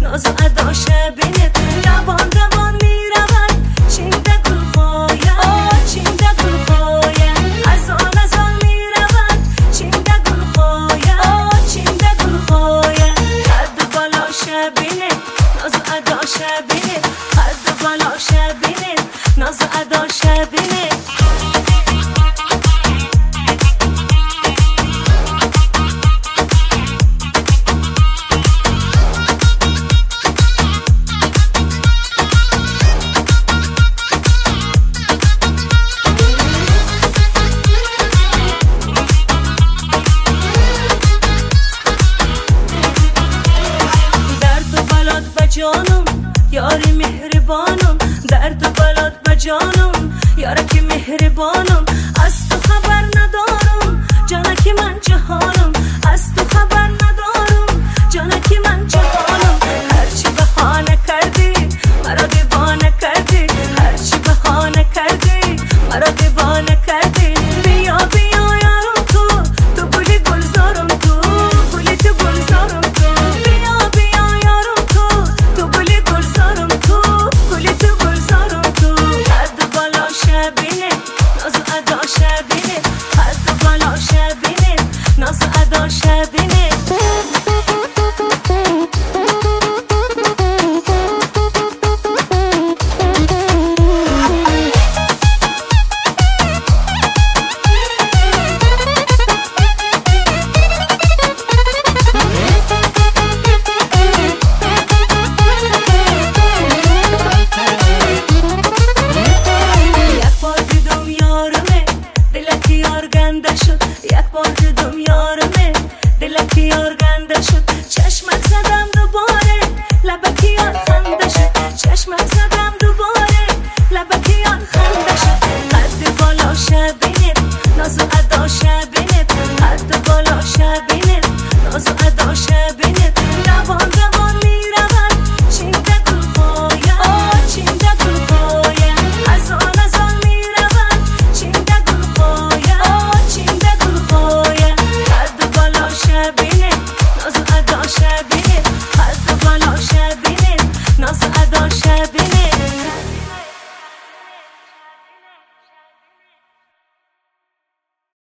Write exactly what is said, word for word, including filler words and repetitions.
ناز و ادا شبینت دوان دوان میرود چینده گل خوایم چینده گل خوایم از آن از آن میرود چینده گل خوایم چینده گل خوایم قد بالا شبینت ناز و ادا شبینت قد بالا شبینت ناز و ادا شبینت جانم یاری مهربانم درد و بلاد به جانم یارکی مهربانم